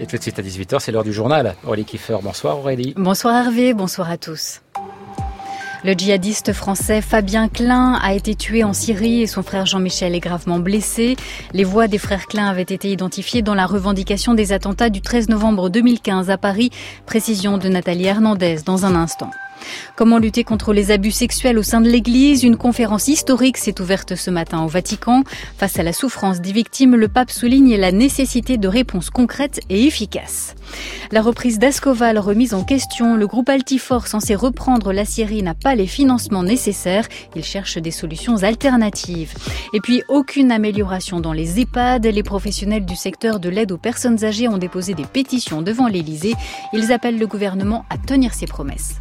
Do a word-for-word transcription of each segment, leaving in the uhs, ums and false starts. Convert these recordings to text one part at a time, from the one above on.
Et tout de suite à dix-huit heures, c'est l'heure du journal. Aurélie Kiefer, bonsoir Aurélie. Bonsoir Hervé, bonsoir à tous. Le djihadiste français Fabien Klein a été tué en Syrie et son frère Jean-Michel est gravement blessé. Les voix des frères Klein avaient été identifiées dans la revendication des attentats du treize novembre deux mille quinze à Paris. Précision de Nathalie Hernandez dans un instant. Comment lutter contre les abus sexuels au sein de l'Église? Une conférence historique s'est ouverte ce matin au Vatican. Face à la souffrance des victimes, le pape souligne la nécessité de réponses concrètes et efficaces. La reprise d'Ascoval remise en question. Le groupe Altifort censé reprendre l'aciérie n'a pas les financements nécessaires. Il cherche des solutions alternatives. Et puis, aucune amélioration dans les EHPAD. Les professionnels du secteur de l'aide aux personnes âgées ont déposé des pétitions devant l'Élysée. Ils appellent le gouvernement à tenir ses promesses.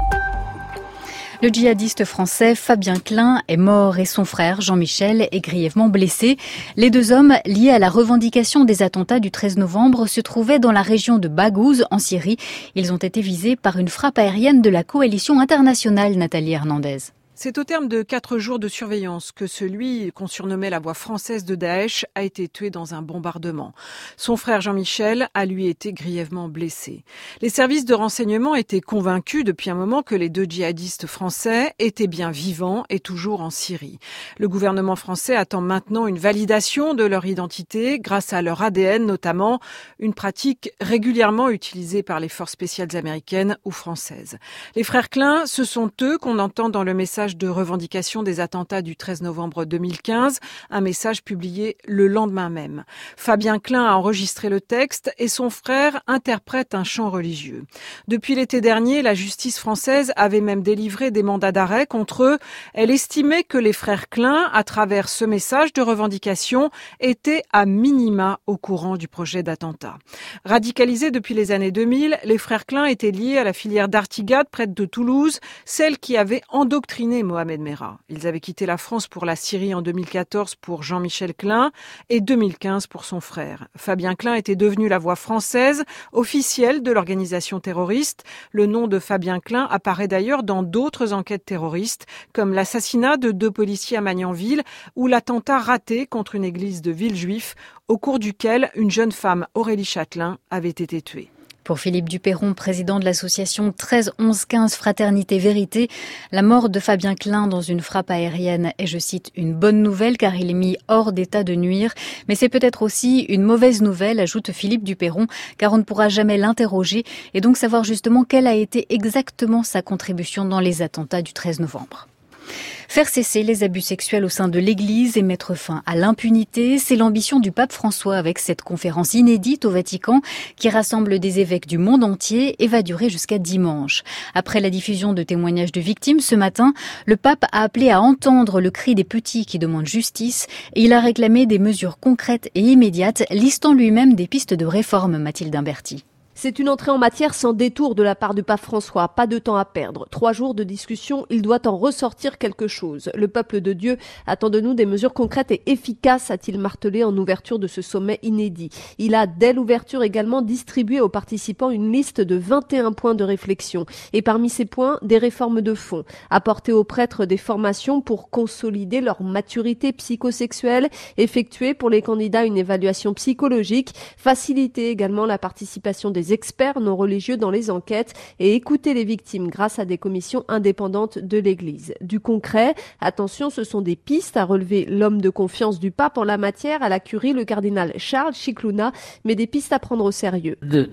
Le djihadiste français Fabien Klein est mort et son frère Jean-Michel est grièvement blessé. Les deux hommes, liés à la revendication des attentats du treize novembre, se trouvaient dans la région de Baghouz, en Syrie. Ils ont été visés par une frappe aérienne de la coalition internationale, Nathalie Hernandez. C'est au terme de quatre jours de surveillance que celui qu'on surnommait la voix française de Daesh a été tué dans un bombardement. Son frère Jean-Michel a lui été grièvement blessé. Les services de renseignement étaient convaincus depuis un moment que les deux djihadistes français étaient bien vivants et toujours en Syrie. Le gouvernement français attend maintenant une validation de leur identité grâce à leur A D N notamment, une pratique régulièrement utilisée par les forces spéciales américaines ou françaises. Les frères Klein, ce sont eux qu'on entend dans le message de revendication des attentats du treize novembre deux mille quinze, un message publié le lendemain même. Fabien Klein a enregistré le texte et son frère interprète un chant religieux. Depuis l'été dernier, la justice française avait même délivré des mandats d'arrêt contre eux. Elle estimait que les frères Klein, à travers ce message de revendication, étaient à minima au courant du projet d'attentat. Radicalisés depuis les années deux mille, les frères Klein étaient liés à la filière d'Artigat près de Toulouse, celle qui avait endoctriné Mohamed Merah. Ils avaient quitté la France pour la Syrie en deux mille quatorze pour Jean-Michel Klein et deux mille quinze pour son frère. Fabien Klein était devenu la voix française officielle de l'organisation terroriste. Le nom de Fabien Klein apparaît d'ailleurs dans d'autres enquêtes terroristes, comme l'assassinat de deux policiers à Magnanville ou l'attentat raté contre une église de Villejuif, au cours duquel une jeune femme, Aurélie Châtelain, avait été tuée. Pour Philippe Duperron, président de l'association treize onze quinze Fraternité Vérité, la mort de Fabien Klein dans une frappe aérienne est, je cite, une bonne nouvelle car il est mis hors d'état de nuire. Mais c'est peut-être aussi une mauvaise nouvelle, ajoute Philippe Duperron, car on ne pourra jamais l'interroger et donc savoir justement quelle a été exactement sa contribution dans les attentats du treize novembre. Faire cesser les abus sexuels au sein de l'Église et mettre fin à l'impunité, c'est l'ambition du pape François avec cette conférence inédite au Vatican qui rassemble des évêques du monde entier et va durer jusqu'à dimanche. Après la diffusion de témoignages de victimes ce matin, le pape a appelé à entendre le cri des petits qui demandent justice et il a réclamé des mesures concrètes et immédiates, listant lui-même des pistes de réforme, Mathilde Imberti. C'est une entrée en matière sans détour de la part du pape François. Pas de temps à perdre. Trois jours de discussion, il doit en ressortir quelque chose. Le peuple de Dieu attend de nous des mesures concrètes et efficaces, a-t-il martelé en ouverture de ce sommet inédit. Il a, dès l'ouverture également, distribué aux participants une liste de vingt et un points de réflexion. Et parmi ces points, des réformes de fond. Apporter aux prêtres des formations pour consolider leur maturité psychosexuelle. Effectuer pour les candidats une évaluation psychologique. Faciliter également la participation des experts non religieux dans les enquêtes et écouter les victimes grâce à des commissions indépendantes de l'Église. Du concret, attention, ce sont des pistes à relever l'homme de confiance du pape en la matière, à la curie, le cardinal Charles Scicluna, mais des pistes à prendre au sérieux. Les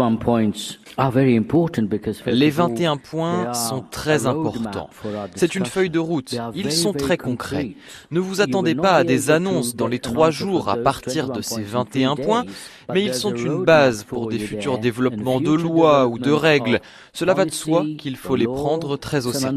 vingt et un points sont très importants. C'est une feuille de route. Ils sont très concrets. Ne vous attendez pas à des annonces dans les trois jours à partir de ces vingt et un points, mais ils sont une base pour des futurs développement de lois ou de règles. Cela va de soi qu'il faut les prendre très au sérieux.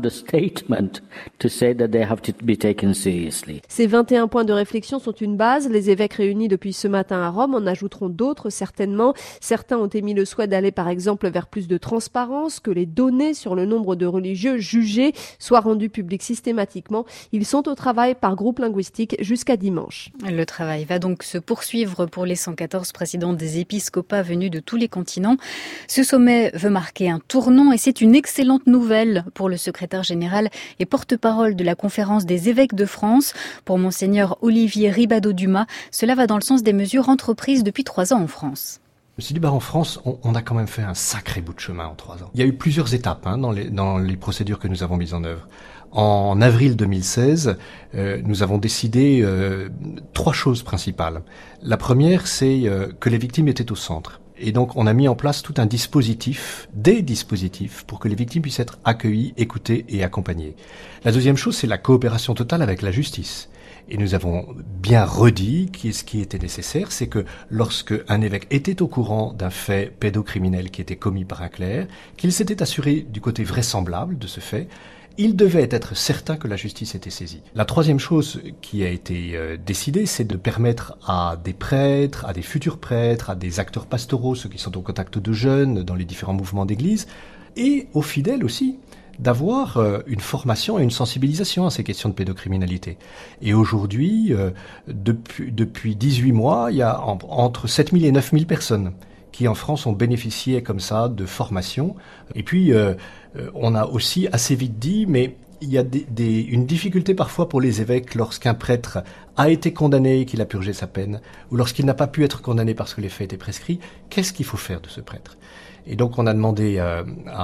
Ces vingt et un points de réflexion sont une base. Les évêques réunis depuis ce matin à Rome en ajouteront d'autres certainement. Certains ont émis le souhait d'aller par exemple vers plus de transparence, que les données sur le nombre de religieux jugés soient rendues publiques systématiquement. Ils sont au travail par groupe linguistique jusqu'à dimanche. Le travail va donc se poursuivre pour les cent quatorze présidents des épiscopats venus de tous les continents. Ce sommet veut marquer un tournant et c'est une excellente nouvelle pour le secrétaire général et porte-parole de la conférence des évêques de France. Pour monseigneur Olivier Ribado-Dumas, cela va dans le sens des mesures entreprises depuis trois ans en France. Je me suis dit, bah, en France, on, on a quand même fait un sacré bout de chemin en trois ans. Il y a eu plusieurs étapes hein, dans, les, dans les procédures que nous avons mises en œuvre. En avril deux mille seize, euh, nous avons décidé euh, trois choses principales. La première, c'est euh, que les victimes étaient au centre. Et donc, on a mis en place tout un dispositif, des dispositifs, pour que les victimes puissent être accueillies, écoutées et accompagnées. La deuxième chose, c'est la coopération totale avec la justice. Et nous avons bien redit que ce qui était nécessaire, c'est que lorsque un évêque était au courant d'un fait pédocriminel qui était commis par un clerc, qu'il s'était assuré du côté vraisemblable de ce fait, il devait être certain que la justice était saisie. La troisième chose qui a été euh, décidée, c'est de permettre à des prêtres, à des futurs prêtres, à des acteurs pastoraux, ceux qui sont au contact de jeunes dans les différents mouvements d'église, et aux fidèles aussi, d'avoir euh, une formation et une sensibilisation à ces questions de pédocriminalité. Et aujourd'hui, euh, depuis, depuis dix-huit mois, il y a en, entre sept mille et neuf mille personnes qui en France ont bénéficié comme ça de formation. Et puis, euh, on a aussi assez vite dit, mais il y a des, des, une difficulté parfois pour les évêques lorsqu'un prêtre a été condamné et qu'il a purgé sa peine, ou lorsqu'il n'a pas pu être condamné parce que les faits étaient prescrits. Qu'est-ce qu'il faut faire de ce prêtre ? Et donc on a demandé euh,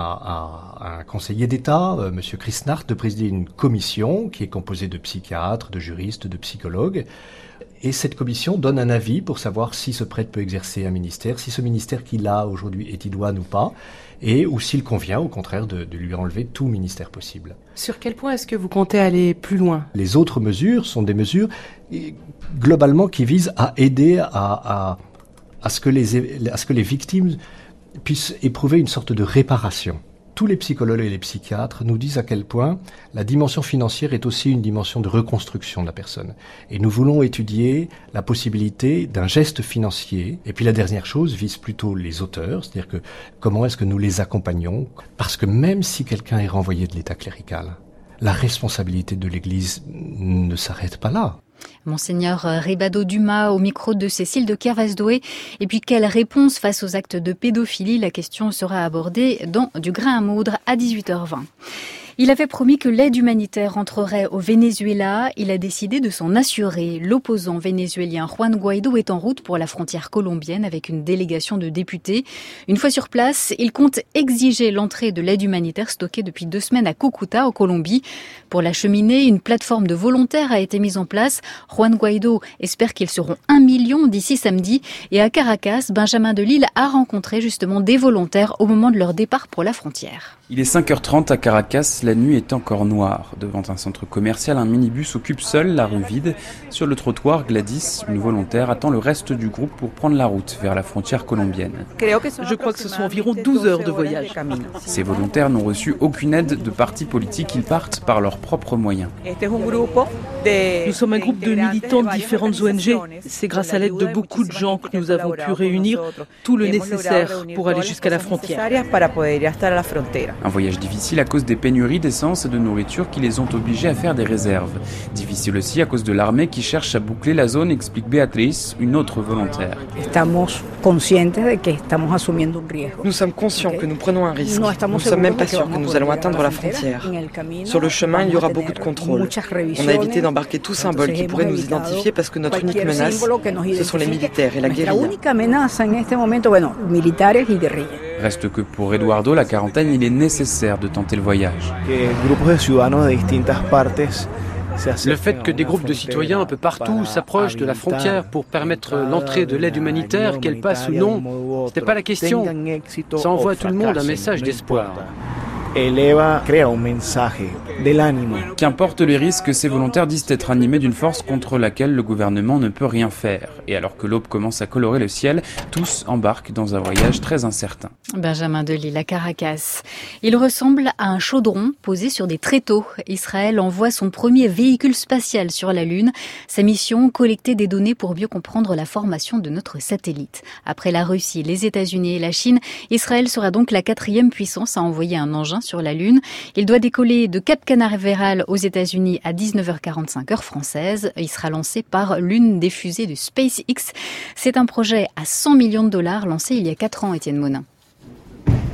à, à un conseiller d'État, euh, Monsieur Chrisnart, de présider une commission qui est composée de psychiatres, de juristes, de psychologues. Et cette commission donne un avis pour savoir si ce prêtre peut exercer un ministère, si ce ministère qu'il a aujourd'hui est idoine ou pas, et ou s'il convient au contraire de, de lui enlever tout ministère possible. Sur quel point est-ce que vous comptez aller plus loin ? Les autres mesures sont des mesures globalement qui visent à aider à, à, à, ce, que les, à ce que les victimes puissent éprouver une sorte de réparation. Tous les psychologues et les psychiatres nous disent à quel point la dimension financière est aussi une dimension de reconstruction de la personne. Et nous voulons étudier la possibilité d'un geste financier. Et puis la dernière chose vise plutôt les auteurs, c'est-à-dire que comment est-ce que nous les accompagnons ? Parce que même si quelqu'un est renvoyé de l'état clérical, la responsabilité de l'Église ne s'arrête pas là. Monseigneur Ribado Dumas au micro de Cécile de Kervasdoé. Et puis quelle réponse face aux actes de pédophilie ? La question sera abordée dans Du grain à moudre à dix-huit heures vingt. Il avait promis que l'aide humanitaire entrerait au Venezuela. Il a décidé de s'en assurer. L'opposant vénézuélien Juan Guaidó est en route pour la frontière colombienne avec une délégation de députés. Une fois sur place, il compte exiger l'entrée de l'aide humanitaire stockée depuis deux semaines à Cúcuta, en Colombie. Pour l'acheminer, une plateforme de volontaires a été mise en place. Juan Guaidó espère qu'ils seront un million d'ici samedi. Et à Caracas, Benjamin Delille a rencontré justement des volontaires au moment de leur départ pour la frontière. Il est cinq heures trente à Caracas, la nuit est encore noire. Devant un centre commercial, un minibus occupe seul la rue vide. Sur le trottoir, Gladys, une volontaire, attend le reste du groupe pour prendre la route vers la frontière colombienne. Je crois que ce sont environ douze heures de voyage. Ces volontaires n'ont reçu aucune aide de parti politique, ils partent par leurs propres moyens. Nous sommes un groupe de militants de différentes O N G. C'est grâce à l'aide de beaucoup de gens que nous avons pu réunir tout le nécessaire pour aller jusqu'à la frontière. Un voyage difficile à cause des pénuries d'essence et de nourriture qui les ont obligés à faire des réserves. Difficile aussi à cause de l'armée qui cherche à boucler la zone, explique Béatrice, une autre volontaire. Nous sommes conscients que nous prenons un risque. Nous ne sommes même pas sûrs que nous allons atteindre la frontière. Sur le chemin, il y aura beaucoup de contrôles. On a évité d'embarquer tout symbole qui pourrait nous identifier parce que notre unique menace, ce sont les militaires et la guérilla. Reste que pour Eduardo, la quarantaine, il est nécessaire de tenter le voyage. Le fait que des groupes de citoyens un peu partout s'approchent de la frontière pour permettre l'entrée de l'aide humanitaire, qu'elle passe ou non, ce n'est pas la question. Ça envoie à tout le monde un message d'espoir. Qu'importe les risques, ces volontaires disent être animés d'une force contre laquelle le gouvernement ne peut rien faire. Et alors que l'aube commence à colorer le ciel, tous embarquent dans un voyage très incertain. Benjamin Delille à Caracas. Il ressemble à un chaudron posé sur des tréteaux. Israël envoie son premier véhicule spatial sur la Lune. Sa mission, collecter des données pour mieux comprendre la formation de notre satellite. Après la Russie, les États-Unis et la Chine, Israël sera donc la quatrième puissance à envoyer un engin sur la Lune. Il doit décoller de Cap Canaveral aux États-Unis à dix-neuf heures quarante-cinq heure française. Il sera lancé par l'une des fusées de SpaceX. C'est un projet à cent millions de dollars lancé il y a quatre ans, Étienne Monin.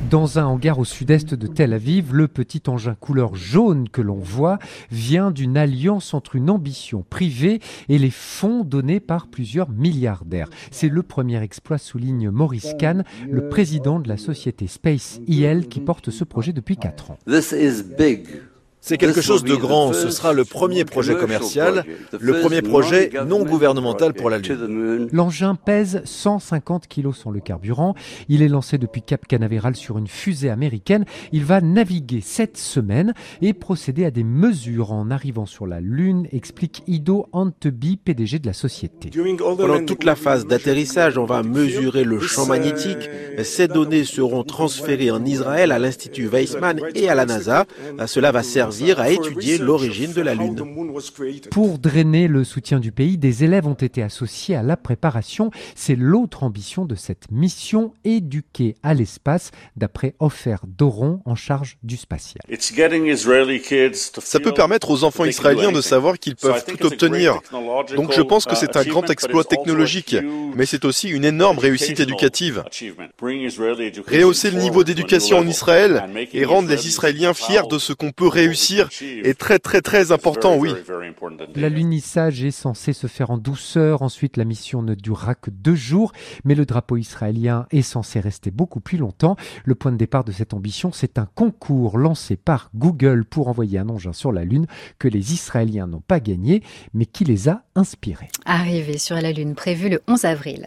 Dans un hangar au sud-est de Tel Aviv, le petit engin couleur jaune que l'on voit vient d'une alliance entre une ambition privée et les fonds donnés par plusieurs milliardaires. C'est le premier exploit, souligne Maurice Kahn, le président de la société Space I L qui porte ce projet depuis quatre ans. This is big. C'est quelque chose de grand, ce sera le premier projet commercial, le premier projet non gouvernemental pour la Lune. L'engin pèse cent cinquante kilos sans le carburant. Il est lancé depuis Cap Canaveral sur une fusée américaine. Il va naviguer sept semaines et procéder à des mesures en arrivant sur la Lune, explique Ido Anteby, P D G de la société. Pendant toute la phase d'atterrissage, on va mesurer le champ magnétique. Ces données seront transférées en Israël à l'Institut Weizmann et à la NASA. Cela va servir à étudier l'origine de la Lune. Pour drainer le soutien du pays, des élèves ont été associés à la préparation. C'est l'autre ambition de cette mission, éduquer à l'espace, d'après Ofer Doron, en charge du spatial. Ça peut permettre aux enfants israéliens de savoir qu'ils peuvent tout obtenir. Donc je pense que c'est un grand exploit technologique, mais c'est aussi une énorme réussite éducative. Rehausser le niveau d'éducation en Israël et rendre les Israéliens fiers de ce qu'on peut réussir est très très très important, oui. L'alunissage est censé se faire en douceur. Ensuite, la mission ne durera que deux jours, mais le drapeau israélien est censé rester beaucoup plus longtemps. Le point de départ de cette ambition, c'est un concours lancé par Google pour envoyer un engin sur la Lune que les Israéliens n'ont pas gagné, mais qui les a inspirés. Arrivée sur la Lune prévue le onze avril.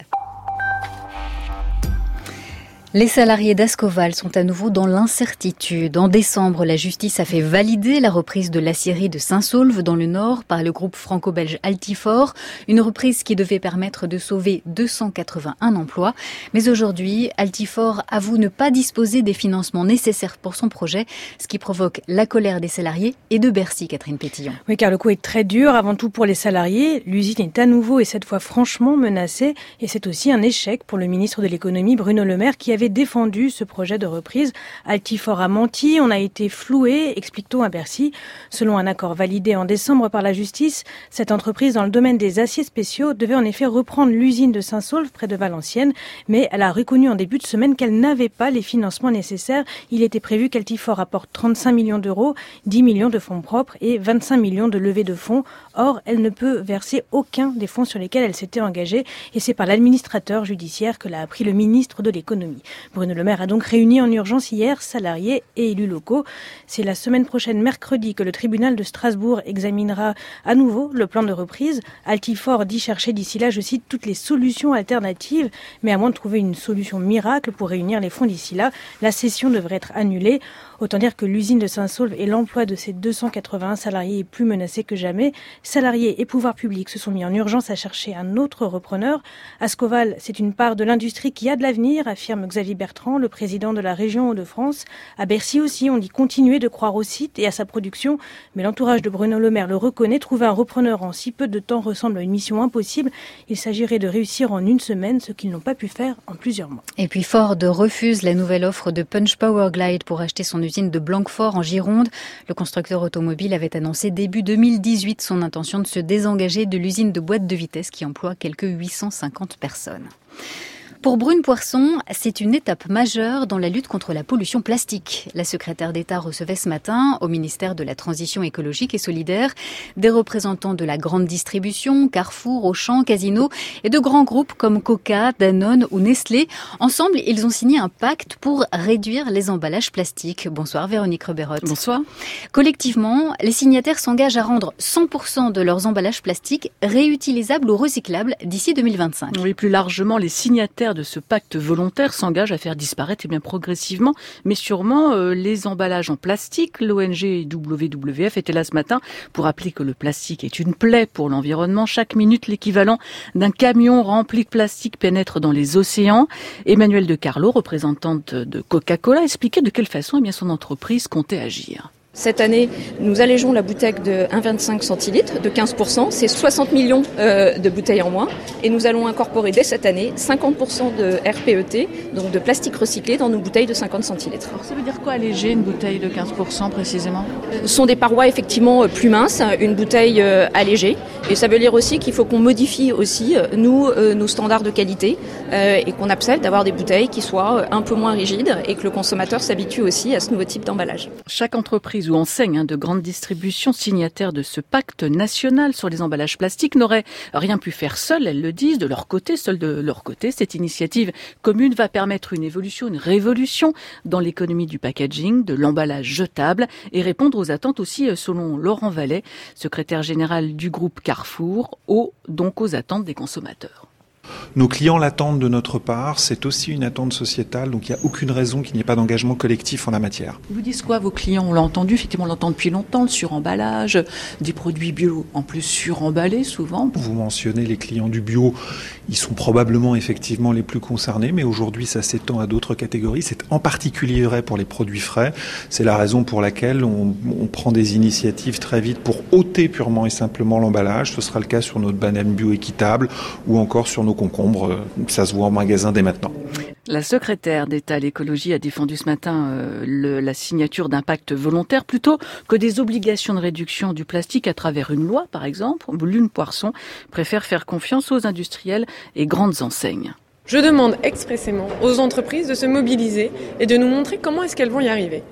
Les salariés d'Ascoval sont à nouveau dans l'incertitude. En décembre, la justice a fait valider la reprise de l'aciérie de Saint-Saulve dans le Nord par le groupe franco-belge Altifort, une reprise qui devait permettre de sauver deux cent quatre-vingt-un emplois. Mais aujourd'hui, Altifort avoue ne pas disposer des financements nécessaires pour son projet, ce qui provoque la colère des salariés et de Bercy, Catherine Pétillon. Oui, car le coup est très dur, avant tout pour les salariés. L'usine est à nouveau et cette fois franchement menacée. Et c'est aussi un échec pour le ministre de l'économie, Bruno Le Maire, qui avait défendu ce projet de reprise. Altifort a menti, on a été floué, explique-t-on à Bercy. Selon un accord validé en décembre par la justice, cette entreprise dans le domaine des aciers spéciaux devait en effet reprendre l'usine de Saint-Saulve près de Valenciennes, mais elle a reconnu en début de semaine qu'elle n'avait pas les financements nécessaires. Il était prévu qu'Altifort apporte trente-cinq millions d'euros, dix millions de fonds propres et vingt-cinq millions de levée de fonds. Or, elle ne peut verser aucun des fonds sur lesquels elle s'était engagée et c'est par l'administrateur judiciaire que l'a appris le ministre de l'économie. Bruno Le Maire a donc réuni en urgence hier salariés et élus locaux. C'est la semaine prochaine, mercredi, que le tribunal de Strasbourg examinera à nouveau le plan de reprise. Altifort dit chercher d'ici là, je cite, toutes les solutions alternatives, mais à moins de trouver une solution miracle pour réunir les fonds d'ici là, la session devrait être annulée. Autant dire que l'usine de Saint-Saulve et l'emploi de ses deux cent quatre-vingt-un salariés est plus menacé que jamais. Salariés et pouvoirs publics se sont mis en urgence à chercher un autre repreneur. Ascoval, c'est une part de l'industrie qui a de l'avenir, affirme Xavier Bertrand, le président de la région Hauts-de-France. À Bercy aussi, on dit continuer de croire au site et à sa production. Mais l'entourage de Bruno Le Maire le reconnaît. Trouver un repreneur en si peu de temps ressemble à une mission impossible. Il s'agirait de réussir en une semaine, ce qu'ils n'ont pas pu faire en plusieurs mois. Et puis Ford refuse la nouvelle offre de Punch Powerglide pour acheter son usine de Blanquefort en Gironde. Le constructeur automobile avait annoncé début deux mille dix-huit son intention de se désengager de l'usine de boîtes de vitesse qui emploie quelques huit cent cinquante personnes. Pour Brune Poirson, c'est une étape majeure dans la lutte contre la pollution plastique. La secrétaire d'État recevait ce matin, au ministère de la Transition écologique et solidaire, des représentants de la grande distribution, Carrefour, Auchan, Casino et de grands groupes comme Coca, Danone ou Nestlé. Ensemble, ils ont signé un pacte pour réduire les emballages plastiques. Bonsoir Véronique Reberotte. Bonsoir. Collectivement, les signataires s'engagent à rendre cent pour cent de leurs emballages plastiques réutilisables ou recyclables d'ici deux mille vingt-cinq. Oui, plus largement, les signataires de ce pacte volontaire s'engage à faire disparaître et bien progressivement, mais sûrement euh, les emballages en plastique. L'O N G W W F était là ce matin pour rappeler que le plastique est une plaie pour l'environnement. Chaque minute, l'équivalent d'un camion rempli de plastique pénètre dans les océans. Emmanuelle De Carlo, représentante de Coca-Cola, expliquait de quelle façon eh bien, son entreprise comptait agir. Cette année, nous allégeons la bouteille de un virgule vingt-cinq centilitres de quinze pour cent. C'est soixante millions euh, de bouteilles en moins. Et nous allons incorporer dès cette année cinquante pour cent de R P E T, donc de plastique recyclé, dans nos bouteilles de cinquante centilitres. Alors ça veut dire quoi alléger une bouteille de quinze pour cent précisément ? Ce sont des parois effectivement plus minces, une bouteille euh, allégée. Et ça veut dire aussi qu'il faut qu'on modifie aussi, nous, euh, nos standards de qualité euh, et qu'on accepte d'avoir des bouteilles qui soient un peu moins rigides et que le consommateur s'habitue aussi à ce nouveau type d'emballage. Chaque entreprise ou enseigne hein, de grande distribution signataire de ce pacte national sur les emballages plastiques n'aurait rien pu faire seule, elles le disent, de leur côté, seule de leur côté. Cette initiative commune va permettre une évolution, une révolution dans l'économie du packaging, de l'emballage jetable et répondre aux attentes aussi, selon Laurent Vallet, secrétaire général du groupe Carrefour, aux, donc aux attentes des consommateurs. Nos clients l'attendent de notre part, c'est aussi une attente sociétale, donc il n'y a aucune raison qu'il n'y ait pas d'engagement collectif en la matière. Vous dites quoi, vos clients? On l'a entendu, effectivement, on l'entend depuis longtemps, le suremballage, des produits bio en plus suremballés souvent. Vous mentionnez les clients du bio, ils sont probablement effectivement les plus concernés, mais aujourd'hui ça s'étend à d'autres catégories. C'est en particulier vrai pour les produits frais. C'est la raison pour laquelle on, on prend des initiatives très vite pour ôter purement et simplement l'emballage. Ce sera le cas sur notre banane bio équitable ou encore sur nos concombres, ça se voit en magasin dès maintenant. La secrétaire d'État à l'écologie a défendu ce matin euh, le, la signature d'un pacte volontaire plutôt que des obligations de réduction du plastique à travers une loi, par exemple. Lune Poisson préfère faire confiance aux industriels et grandes enseignes. Je demande expressément aux entreprises de se mobiliser et de nous montrer comment est-ce qu'elles vont y arriver.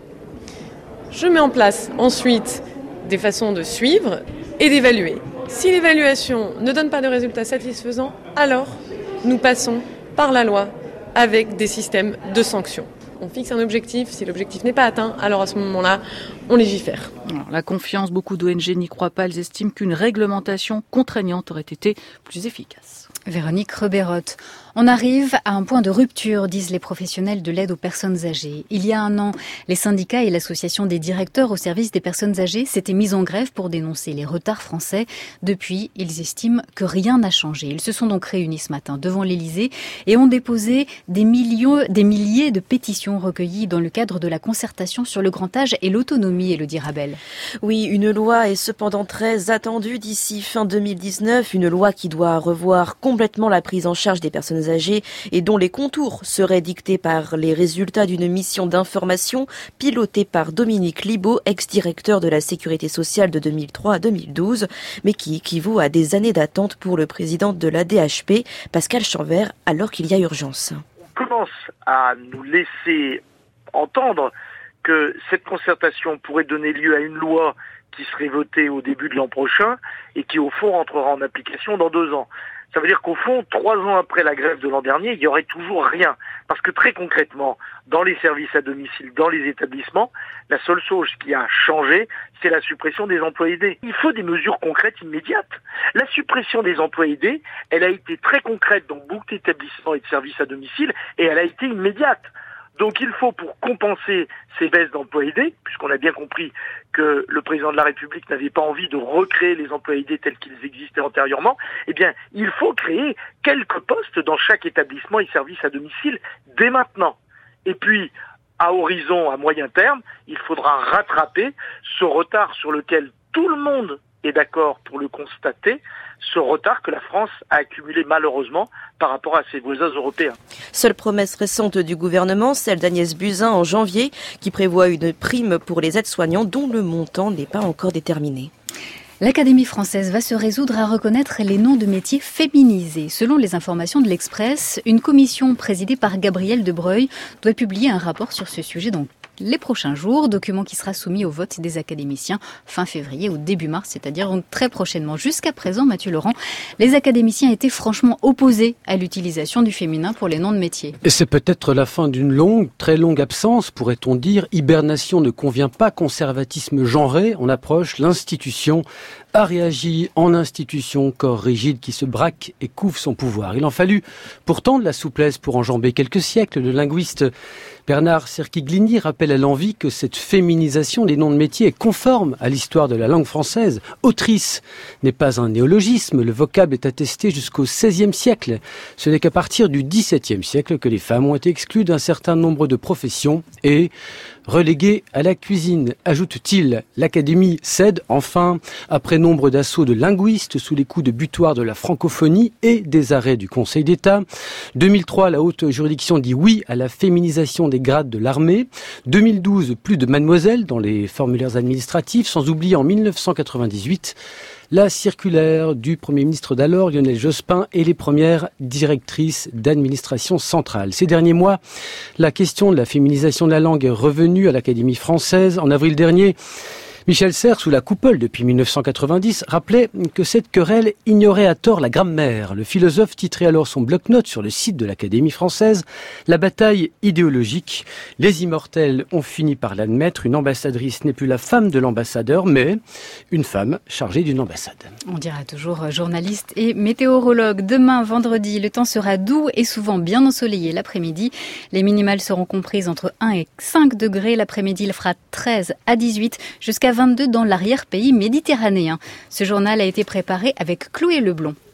Je mets en place ensuite des façons de suivre et d'évaluer. Si l'évaluation ne donne pas de résultats satisfaisants, alors nous passons par la loi avec des systèmes de sanctions. On fixe un objectif, si l'objectif n'est pas atteint, alors à ce moment-là, on légifère. Alors, la confiance, beaucoup d'O N G n'y croient pas, elles estiment qu'une réglementation contraignante aurait été plus efficace. Véronique Reberotte. On arrive à un point de rupture, disent les professionnels de l'aide aux personnes âgées. Il y a un an, les syndicats et l'association des directeurs au service des personnes âgées s'étaient mis en grève pour dénoncer les retards français. Depuis, ils estiment que rien n'a changé. Ils se sont donc réunis ce matin devant l'Élysée et ont déposé des millions, des milliers de pétitions recueillies dans le cadre de la concertation sur le grand âge et l'autonomie, Élodie Rabel. Oui, une loi est cependant très attendue d'ici fin deux mille dix-neuf, une loi qui doit revoir complètement la prise en charge des personnes âgées et dont les contours seraient dictés par les résultats d'une mission d'information pilotée par Dominique Libaud, ex-directeur de la Sécurité sociale de deux mille trois à deux mille douze, mais qui équivaut à des années d'attente pour le président de l'A D H P, Pascal Chanvert, alors qu'il y a urgence. On commence à nous laisser entendre que cette concertation pourrait donner lieu à une loi qui serait votée au début de l'an prochain et qui, au fond, entrera en application dans deux ans. Ça veut dire qu'au fond, trois ans après la grève de l'an dernier, il n'y aurait toujours rien. Parce que très concrètement, dans les services à domicile, dans les établissements, la seule chose qui a changé, c'est la suppression des emplois aidés. Il faut des mesures concrètes immédiates. La suppression des emplois aidés, elle a été très concrète dans beaucoup d'établissements et de services à domicile et elle a été immédiate. Donc il faut, pour compenser ces baisses d'emplois aidés, puisqu'on a bien compris que le président de la République n'avait pas envie de recréer les emplois aidés tels qu'ils existaient antérieurement, eh bien, il faut créer quelques postes dans chaque établissement et service à domicile dès maintenant. Et puis, à horizon, à moyen terme, il faudra rattraper ce retard sur lequel tout le monde est d'accord pour le constater, ce retard que la France a accumulé malheureusement par rapport à ses voisins européens. Seule promesse récente du gouvernement, celle d'Agnès Buzyn en janvier, qui prévoit une prime pour les aides-soignants dont le montant n'est pas encore déterminé. L'Académie française va se résoudre à reconnaître les noms de métiers féminisés. Selon les informations de l'Express, une commission présidée par Gabriel Debreuil doit publier un rapport sur ce sujet dans les prochains jours, document qui sera soumis au vote des académiciens fin février ou début mars, c'est-à-dire très prochainement. Jusqu'à présent, Mathieu Laurent, les académiciens étaient franchement opposés à l'utilisation du féminin pour les noms de métiers. Et c'est peut-être la fin d'une longue, très longue absence, pourrait-on dire. Hibernation ne convient pas, conservatisme genré, on approche l'institution a réagi en institution, corps rigide qui se braque et couvre son pouvoir. Il en fallut pourtant de la souplesse pour enjamber quelques siècles. Le linguiste Bernard Cerquiglini rappelle à l'envi que cette féminisation des noms de métiers est conforme à l'histoire de la langue française. Autrice n'est pas un néologisme, le vocable est attesté jusqu'au seizième siècle. Ce n'est qu'à partir du dix-septième siècle que les femmes ont été exclues d'un certain nombre de professions et reléguées à la cuisine, ajoute-t-il. L'Académie cède enfin, après nombre d'assauts de linguistes sous les coups de butoir de la francophonie et des arrêts du Conseil d'État. deux mille trois, la haute juridiction dit oui à la féminisation des grades de l'armée. deux mille douze, plus de mademoiselle dans les formulaires administratifs, sans oublier en mille neuf cent quatre-vingt-dix-huit la circulaire du Premier ministre d'alors, Lionel Jospin, et les premières directrices d'administration centrale. Ces derniers mois, la question de la féminisation de la langue est revenue à l'Académie française. En avril dernier, Michel Serres, sous la coupole depuis mille neuf cent quatre-vingt-dix, rappelait que cette querelle ignorait à tort la grammaire. Le philosophe titrait alors son bloc-notes sur le site de l'Académie française « La bataille idéologique ». Les immortels ont fini par l'admettre, une ambassadrice n'est plus la femme de l'ambassadeur, mais une femme chargée d'une ambassade. On dira toujours journaliste et météorologue. Demain, vendredi, le temps sera doux et souvent bien ensoleillé l'après-midi. Les minimales seront comprises entre un et cinq degrés. L'après-midi, il fera treize à dix-huit, jusqu'à vingt-deux dans l'arrière-pays méditerranéen. Ce journal a été préparé avec Chloé Leblond.